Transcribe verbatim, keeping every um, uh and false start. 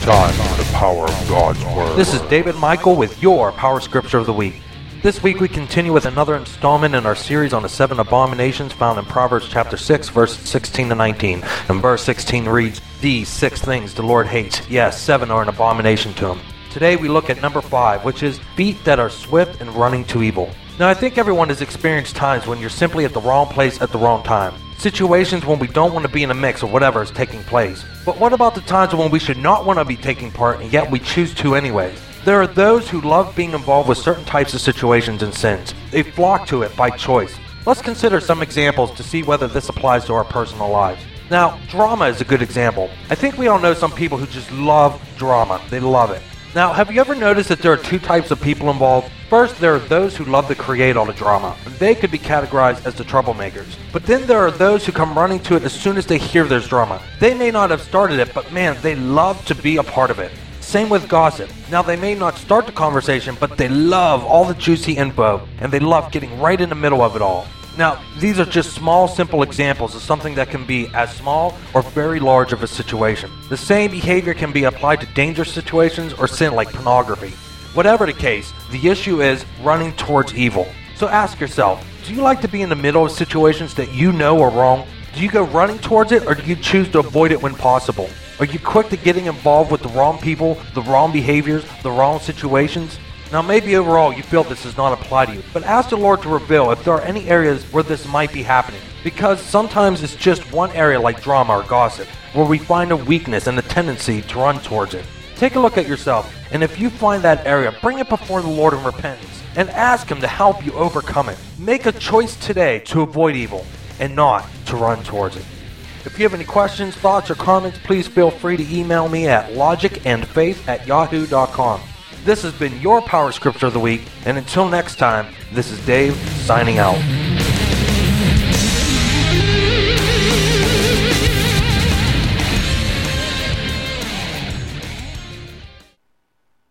time for the power of God's Word. This is David Michael with your Power Scripture of the Week. This week we continue with another installment in our series on the seven abominations found in Proverbs chapter six, verses sixteen to nineteen. And verse sixteen reads, "These six things the Lord hates. Yes, seven are an abomination to him." Today we look at number five, which is feet that are swift and running to evil. Now I think everyone has experienced times when you're simply at the wrong place at the wrong time. Situations when we don't want to be in a mix of whatever is taking place. But what about the times when we should not want to be taking part and yet we choose to anyways? There are those who love being involved with certain types of situations and sins. They flock to it by choice. Let's consider some examples to see whether this applies to our personal lives. Now, drama is a good example. I think we all know some people who just love drama. They love it. Now, have you ever noticed that there are two types of people involved? First, there are those who love to create all the drama. They could be categorized as the troublemakers. But then there are those who come running to it as soon as they hear there's drama. They may not have started it, but man, they love to be a part of it. Same with gossip. Now, they may not start the conversation, but they love all the juicy info, and they love getting right in the middle of it all. Now, these are just small, simple examples of something that can be as small or very large of a situation. The same behavior can be applied to dangerous situations or sin like pornography. Whatever the case, the issue is running towards evil. So ask yourself, do you like to be in the middle of situations that you know are wrong? Do you go running towards it, or do you choose to avoid it when possible? Are you quick to getting involved with the wrong people, the wrong behaviors, the wrong situations? Now maybe overall you feel this does not apply to you, but ask the Lord to reveal if there are any areas where this might be happening. Because sometimes it's just one area like drama or gossip, where we find a weakness and a tendency to run towards it. Take a look at yourself, and if you find that area, bring it before the Lord in repentance, and ask Him to help you overcome it. Make a choice today to avoid evil, and not to run towards it. If you have any questions, thoughts, or comments, please feel free to email me at logic and faith at yahoo dot com. This has been your Power Scripture of the Week, and until next time, this is Dave signing out.